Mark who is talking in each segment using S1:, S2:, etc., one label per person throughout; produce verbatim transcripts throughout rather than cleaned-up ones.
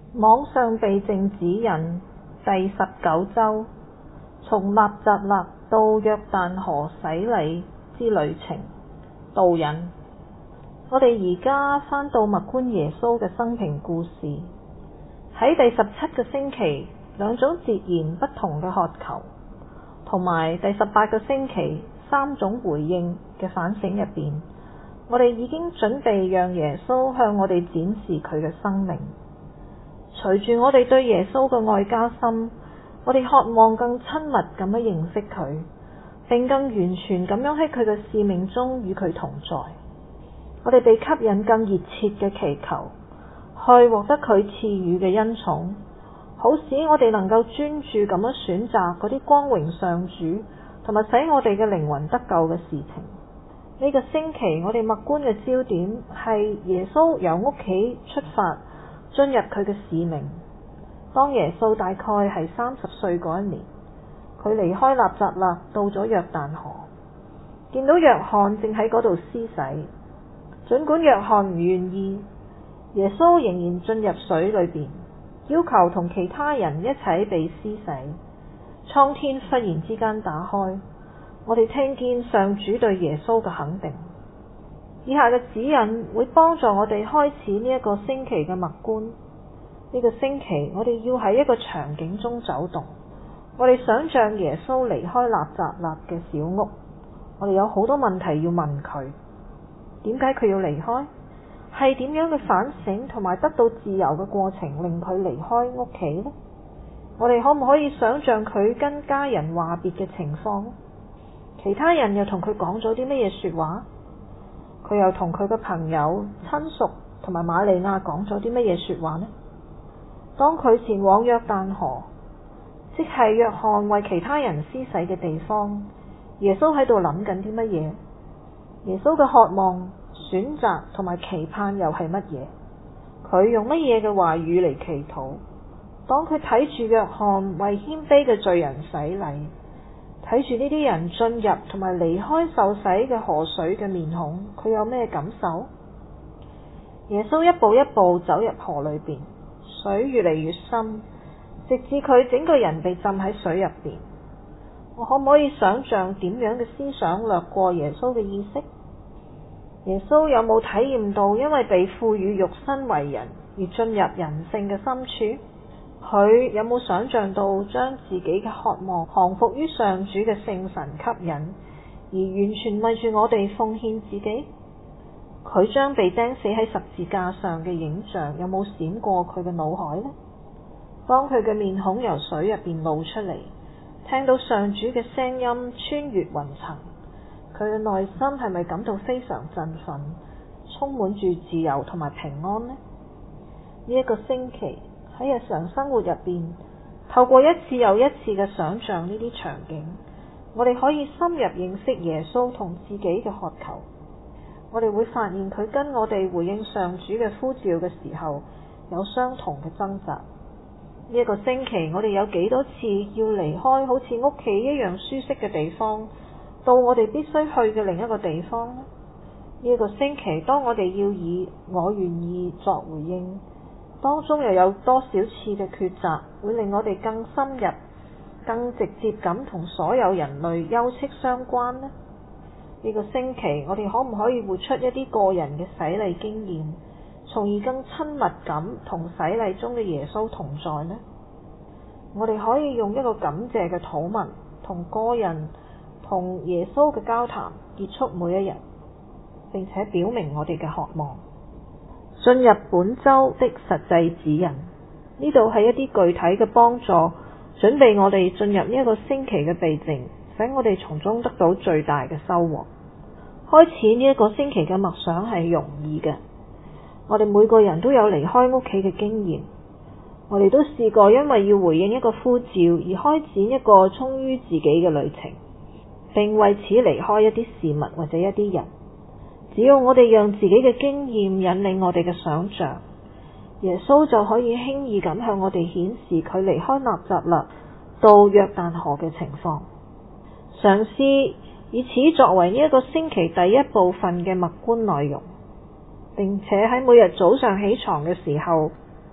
S1: 網上避靜指引第十九週，從納匝肋到約旦河洗禮之旅程。導引，我哋而家返到默觀耶穌嘅生平故事。喺第十七個星期，兩種截然不同嘅渴求，同埋第十八個星期三種回應嘅反省入邊，我哋已經準備讓耶穌向我哋展示佢嘅生命。隨住我哋對耶穌嘅愛加深，我哋渴望更親密咁樣認識佢，並更完全咁樣喺佢嘅使命中與佢同在。我哋被吸引更熱切嘅祈求，去獲得佢賜予嘅恩寵，好使我哋能夠專注咁樣選擇嗰啲光榮上主同埋使我哋嘅靈魂得救嘅事情。呢、這個星期我哋默觀嘅焦點係耶穌由屋企出發，進入佢嘅使命。當耶穌大概係三十歲嗰一年，佢離開納匝肋到咗約旦河，見到約翰正喺嗰度施洗。儘管約翰唔願意，耶穌仍然進入水裏邊，要求同其他人一齊被施洗。蒼天忽然之間打開，我哋聽見上主對耶穌嘅肯定。以下嘅指引會幫助我哋開始呢一個星期嘅默觀。呢、這個星期我哋要喺一個場景中走動，我哋想象耶穌離開納匝肋嘅小屋。我哋有好多問題要問佢，點解佢要離開？係點樣嘅反省同埋得到自由嘅過程令佢離開屋企呢？我哋可唔可以想象佢跟家人話別嘅情況？其他人又同佢講咗啲乜嘢說話？佢又同佢嘅朋友、親屬同埋瑪利亞講咗啲乜嘢說話呢？當佢前往約旦河，即係約翰為其他人施洗嘅地方，耶穌喺度諗緊啲乜嘢？耶穌嘅渴望、選擇同埋期盼又係乜嘢？佢用乜嘢嘅話語嚟祈禱？當佢睇住約翰為謙卑嘅罪人洗禮，睇住呢啲人進入同埋離開受洗嘅河水嘅面孔，佢有咩感受？耶穌一步一步走入河裏邊，水越嚟越深，直至佢整個人被浸喺水入邊。我可唔可以想象點樣嘅思想掠過耶穌嘅意識？耶穌有冇體驗到因為被賦予肉身為人而進入人性嘅深處？佢有冇想象到將自己嘅渴望降服於上主嘅聖神吸引，而完全為住我哋奉獻自己？佢將被釘死喺十字架上嘅影像有冇閃過佢嘅腦海呢？當佢嘅面孔由水入邊露出嚟，聽到上主嘅聲音穿越雲層，佢嘅內心係咪感到非常振奮，充滿住自由同埋平安呢？呢、這、一個星期喺日常生活入邊，透過一次又一次嘅想象呢啲場景，我哋可以深入認識耶穌同自己嘅渴求。我哋會發現佢跟我哋回應上主嘅呼召嘅時候有相同嘅掙扎。呢、這、一個星期我哋有幾多次要離開好似屋企一樣舒適嘅地方，到我哋必須去嘅另一個地方呢？呢、這、一個星期當我哋要以我願意作回應，當中又有多少次嘅抉擇會令我哋更深入、更直接咁同所有人類休戚相關呢？呢、這個星期我哋可唔可以活出一啲個人嘅洗禮經驗，從而更親密咁同洗禮中嘅耶穌同在呢？我哋可以用一個感謝嘅禱文，同個人同耶穌嘅交談結束每一日，並且表明我哋嘅渴望。進入本周的實際指引，呢度係一啲具體嘅幫助，準備我哋進入呢一個星期嘅避靜，使我哋從中得到最大嘅收穫。開始呢一個星期嘅默想係容易嘅，我哋每個人都有離開屋企嘅經驗，我哋都試過因為要回應一個呼召而開展一個忠於自己嘅旅程，並為此離開一啲事物或者一啲人。只要我哋讓自己嘅經驗引領我哋嘅想象，耶穌就可以輕易咁向我哋顯示佢離開納匝肋到約旦河嘅情況。嘗試以此作為呢一個星期第一部分嘅默觀內容，並且喺每日早上起床嘅時候，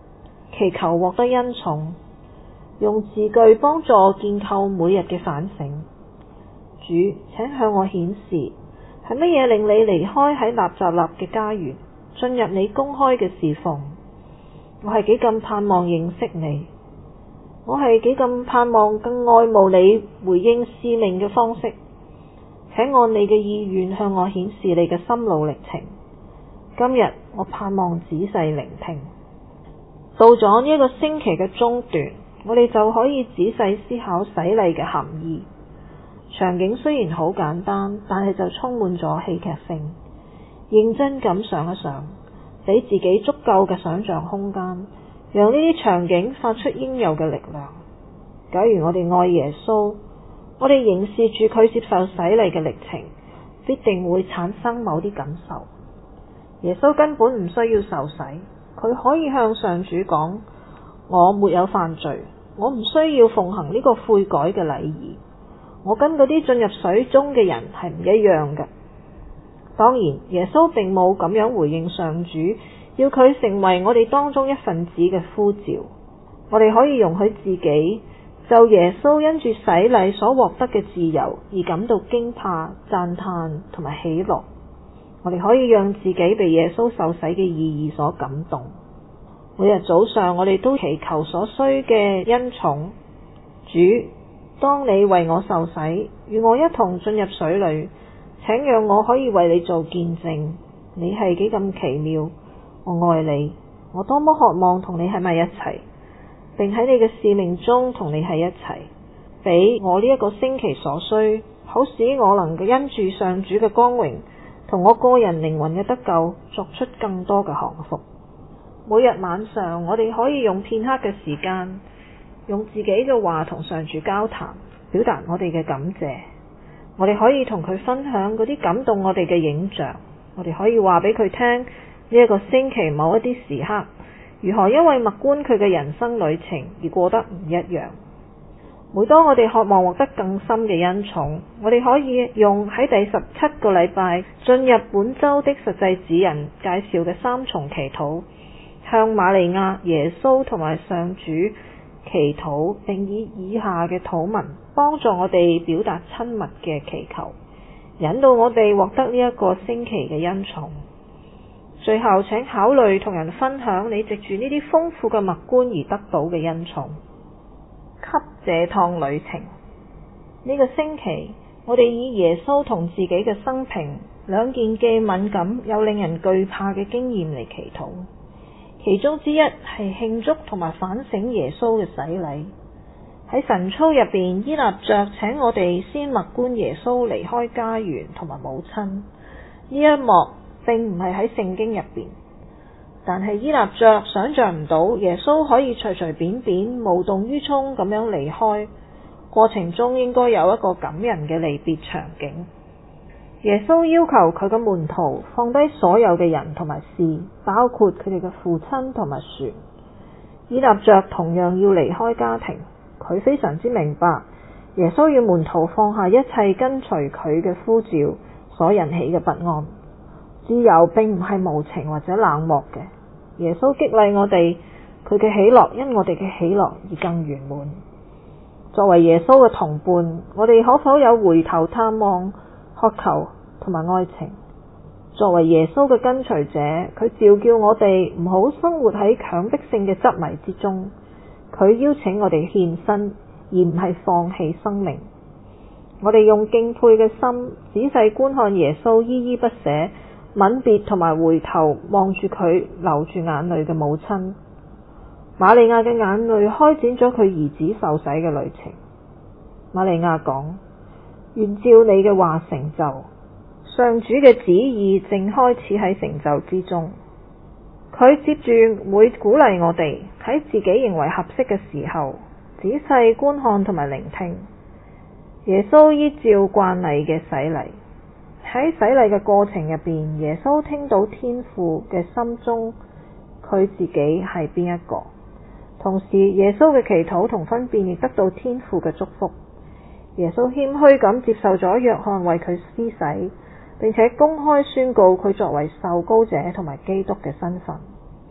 S1: 祈求獲得恩寵，用字句幫助建構每日嘅反省。主，請向我顯示係乜嘢令你離開喺納匝肋嘅家園，進入你公開嘅侍奉。我係幾咁盼望認識你，我係幾咁盼望更愛慕你回應使命嘅方式。請按你嘅意願向我顯示你嘅心路歷程。今日我盼望仔細聆聽。到咗呢一個星期嘅中段，我哋就可以仔細思考洗禮嘅含義。場景雖然好簡單，但係就充滿咗戲劇性。認真咁想一想，俾自己足夠嘅想象空間，讓呢啲場景發出應有嘅力量。假如我哋愛耶穌，我哋凝視住佢接受洗禮嘅歷程，必定會產生某啲感受。耶穌根本唔需要受洗，佢可以向上主講：我沒有犯罪，我唔需要奉行呢個悔改嘅禮儀。我跟嗰啲進入水中嘅人係唔一樣嘅。當然，耶穌並冇咁樣回應上主要佢成為我哋當中一份子嘅呼召。我哋可以容許自己就耶穌因住洗禮所獲得嘅自由而感到驚訝、讚嘆同埋喜樂。我哋可以讓自己被耶穌受洗嘅意義所感動。每日早上我哋都祈求所需嘅恩寵。主，當你為我受洗，與我一同進入水裏，請讓我可以為你做見證。你係幾咁奇妙，我愛你，我多麼渴望同你喺埋一齊，並喺你嘅使命中同你喺一齊。俾我呢一個星期所需，好使我能夠因住上主嘅光榮同我個人靈魂嘅得救，作出更多嘅降服。每日晚上，我哋可以用片刻嘅時間，用自己嘅話同上主交談，表達我哋嘅感謝。我哋可以同佢分享嗰啲感動我哋嘅影像。我哋可以話俾佢聽呢一個星期某一啲時刻，如何因為默觀佢嘅人生旅程而過得唔一樣。每當我哋渴望獲得更深嘅恩寵，我哋可以用喺第十七個禮拜進入本周的實際指引介紹嘅三重祈禱，向瑪利亞、耶穌同埋上主祈禱，並以以下嘅禱文幫助我哋表達親密嘅祈求，引導我哋獲得呢一個星期嘅恩寵。最後，請考慮同人分享你藉住呢啲豐富嘅默觀而得到嘅恩寵。給這趟旅程，呢、這個星期我哋以耶穌同自己嘅生平兩件既敏感又令人懼怕嘅經驗嚟祈禱。其中之一係慶祝同埋反省耶穌嘅洗禮。喺神操入邊，依納爵請我哋先默觀耶穌離開家園同埋母親。呢一幕並唔係喺聖經入邊，但係依納爵想象唔到耶穌可以隨隨便便無動於衷咁樣離開，過程中應該有一個感人嘅離別場景。耶穌要求佢嘅門徒放低所有嘅人同埋事，包括佢哋嘅父親同埋船。依納爵同樣要離開家庭，佢非常之明白耶穌要門徒放下一切跟隨佢嘅呼召所引起嘅不安。自由並唔係無情或者冷漠嘅，耶穌激勵我哋，佢嘅喜樂因我哋嘅喜樂而更圓滿。作為耶穌嘅同伴，我哋可否有回頭探望、渴求同埋愛情？作為耶穌嘅跟隨者，佢召叫我哋唔好生活喺強迫性嘅執迷之中，佢邀請我哋獻身，而唔係放棄生命。我哋用敬佩嘅心仔細觀看耶穌依依不捨、吻別同埋回頭望住佢流住眼淚嘅母親。瑪利亞嘅眼淚開展咗佢兒子受洗嘅旅程。瑪利亞講：願照你嘅話成就。上主嘅旨意正開始喺成就之中。佢接住會鼓勵我哋喺自己認為合適嘅時候，仔細觀看同埋聆聽。耶穌依照慣例嘅洗禮，喺洗禮嘅過程入邊，耶穌聽到天父嘅心中佢自己係邊一個，同時耶穌嘅祈禱同分辨亦得到天父嘅祝福。耶穌謙虛咁接受咗約翰為佢施洗，並且公開宣告佢作為受膏者同埋基督嘅身份。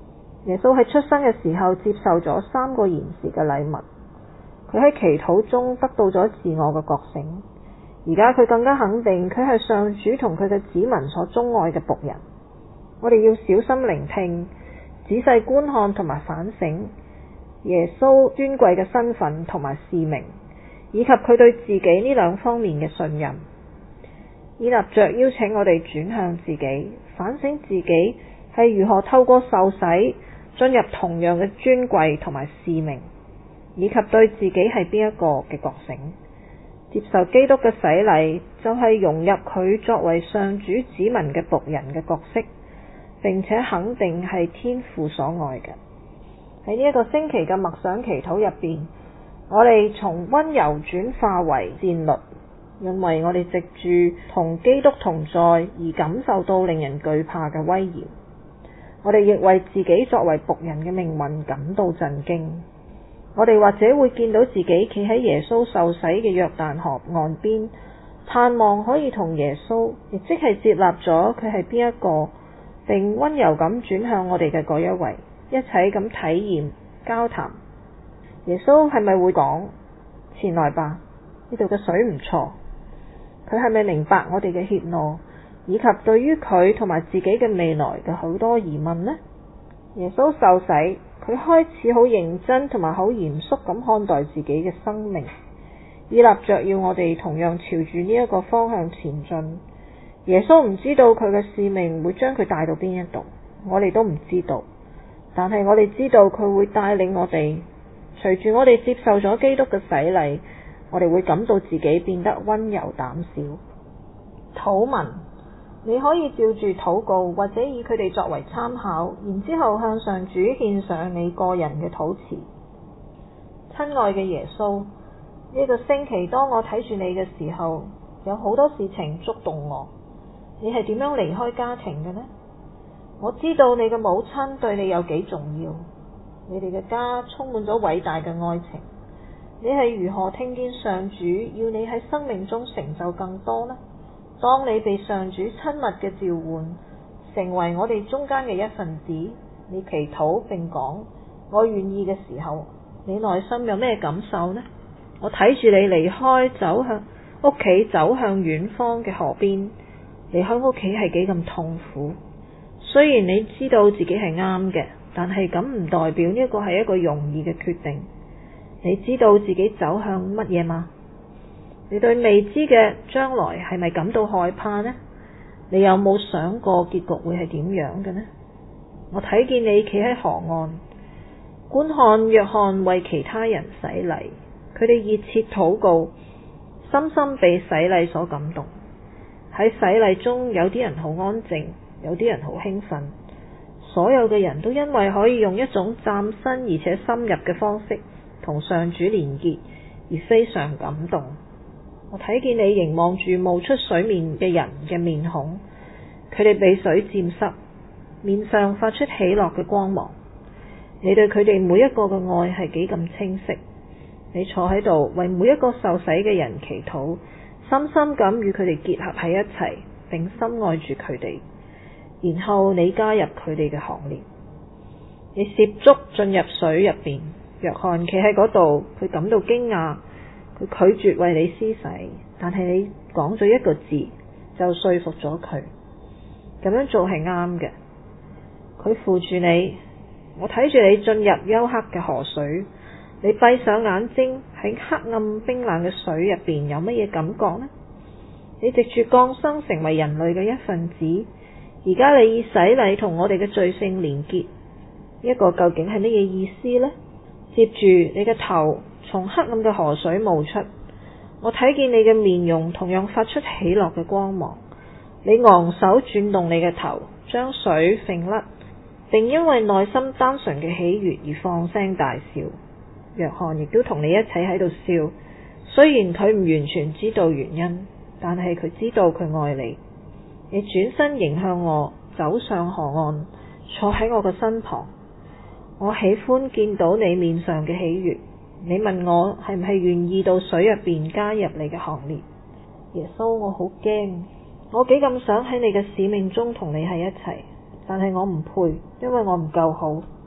S1: 耶穌喺出生嘅時候接受咗三個賢士嘅禮物，佢喺祈禱中得到咗自我嘅覺醒。而家佢更加肯定佢係上主同佢嘅子民所鍾愛嘅僕人。我哋要小心聆聽，仔細觀看同埋反省耶穌尊貴嘅身份同埋使命，以及佢對自己呢兩方面嘅信任。以立着邀請我哋轉向自己，反省自己係如何透過受洗進入同樣嘅尊貴同埋使命，以及對自己係邊一個嘅覺醒。接受基督嘅洗禮就係融入佢作為上主子民嘅僕人嘅角色，並且肯定係天父所愛嘅。喺呢一個星期嘅默想祈禱入邊，我哋從溫柔轉化為戰慄，因為我哋藉住同基督同在而感受到令人懼怕嘅威嚴。我哋亦為自己作為僕人嘅命運感到震驚。我哋或者會見到自己企喺耶穌受洗嘅約旦河岸邊，盼望可以同耶穌，亦即係接納咗佢係邊一個，並溫柔咁轉向我哋嘅嗰一位，一齊咁體驗交談。耶穌係咪會講前來吧，呢度嘅水唔錯？佢係咪明白我哋嘅怯懦，以及對於佢同埋自己嘅未來嘅好多疑問呢？耶穌受洗，佢開始好認真同埋好嚴肅咁看待自己嘅生命，以立着要我哋同樣朝住呢一個方向前進。耶穌唔知道佢嘅使命會將佢帶到邊一度，我哋都唔知道，但係我哋知道佢會帶領我哋。隨住我哋接受咗基督嘅洗禮，我哋會感到自己變得溫柔膽小。禱文，你可以照住禱告或者以佢哋作為參考，然之後向上主獻上你個人嘅禱詞。親愛嘅耶穌，呢個星期當我睇住你嘅時候，有好多事情觸動我。你係點樣離開家庭嘅呢？我知道你嘅母親對你有幾重要，你哋嘅家充滿咗偉大嘅愛情。你係如何聽見上主要你喺生命中成就更多呢？當你被上主親密嘅召喚，成為我哋中間嘅一份子，你祈禱並講我願意嘅時候，你內心有咩感受呢？我睇住你離開，走向屋企，走向遠方嘅河邊。離開屋企係幾咁痛苦，雖然你知道自己係啱嘅，但係咁唔代表呢個係一個容易嘅決定。你知道自己走向乜嘢嗎？你對未知嘅將來係咪感到害怕呢？你有冇想過結局會係點樣嘅呢？我睇見你企喺河岸，觀看約翰為其他人洗禮，佢哋熱切禱告，深深被洗禮所感動。喺洗禮中，有啲人好安靜，有啲人好興奮，所有嘅人都因為可以用一種嶄新而且深入嘅方式同上主連結而非常感動。我睇見你凝望住冒出水面嘅人嘅面孔，佢哋被水沾濕，面上發出喜樂嘅光芒。你對佢哋每一個嘅愛係幾咁清晰。你坐喺度為每一個受洗嘅人祈禱，深深咁與佢哋結合喺一齊，並深愛住佢哋。然後你加入佢哋嘅行列，你涉足進入水入邊。約翰企喺嗰度，佢感到驚訝，佢拒絕為你施洗，但係你講咗一個字就說服咗佢。咁樣做係啱嘅。佢扶住你，我睇住你進入幽黑嘅河水，你閉上眼睛，喺黑暗冰冷嘅水入邊有乜嘢感覺呢？你藉住降生成為人類嘅一份子，而家你以洗禮同我哋嘅罪性連結，呢個究竟係乜嘢意思呢？接住你嘅頭從黑暗嘅河水冒出，我睇見你嘅面容同樣發出喜樂嘅光芒。你昂首轉動你嘅頭，將水揈甩，並因為內心單純嘅喜悅而放聲大笑。約翰亦都同你一齊喺度笑，雖然佢唔完全知道原因，但係佢知道佢愛你。你轉身迎向我，走上河岸，坐喺我嘅身旁。我喜歡見到你面上嘅喜悅。你問我係唔係願意到水入邊加入你嘅行列？耶穌，我好驚，我幾咁想喺你嘅使命中同你喺一齊，但係我唔配，因為我唔夠好。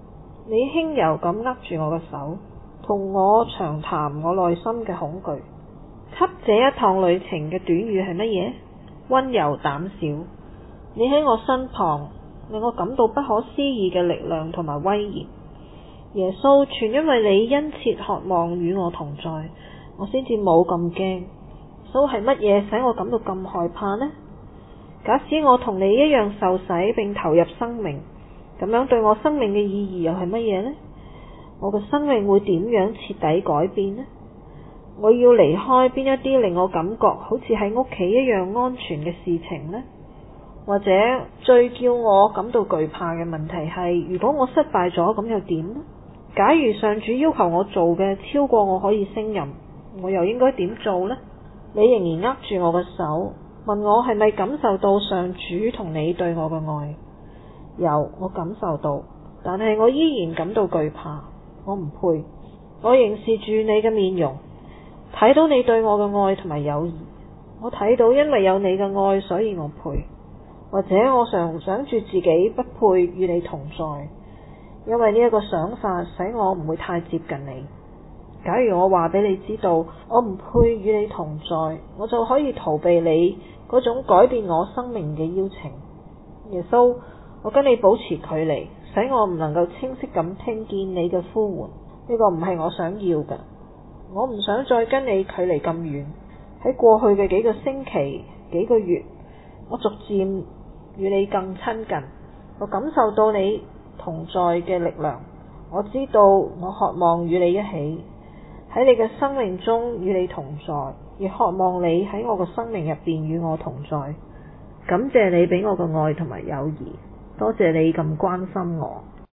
S1: 你輕柔咁握住我嘅手，同我長談我內心嘅恐懼。給這一趟旅程嘅短語係乜嘢？溫柔膽小。你喺我身旁，令我感到不可思議嘅力量同埋威嚴。耶穌，全因為你殷切渴望與我同在，我先至冇咁驚。耶穌，係乜嘢使我感到咁害怕呢？假使我同你一樣受洗並投入生命，咁樣對我生命嘅意義又係乜嘢呢？我嘅生命會點樣徹底改變呢？我要離開邊一啲令我感覺好似喺屋企一樣安全嘅事情呢？或者最叫我感到懼怕嘅問題係，如果我失敗咗，咁又點呢？假如上主要求我做嘅超過我可以勝任，我又應該點做呢？你仍然握住我嘅手，問我係咪感受到上主同你對我嘅愛？有，我感受到，但係我依然感到懼怕。我唔配。我凝視住你嘅面容，睇到你對我嘅愛同埋友誼。我睇到因為有你嘅愛，所以我配。或者我常想住自己不配與你同在，因為呢一個想法使我唔會太接近你。假如我話俾你知道我唔配與你同在，我就可以逃避你嗰種改變我生命嘅邀請。耶穌，我跟你保持距離，使我唔能夠清晰咁聽見你嘅呼喚。呢個唔係我想要嘅。我唔想再跟你距離咁遠。喺過去嘅幾個星期、幾個月，我逐漸與你更親近。我感受到你同在嘅力量。我知道我渴望與你一起，喺你嘅生命中與你同在，亦渴望你喺我嘅生命入邊與我同在。感謝你俾我嘅愛同埋友誼，多謝你咁關心我。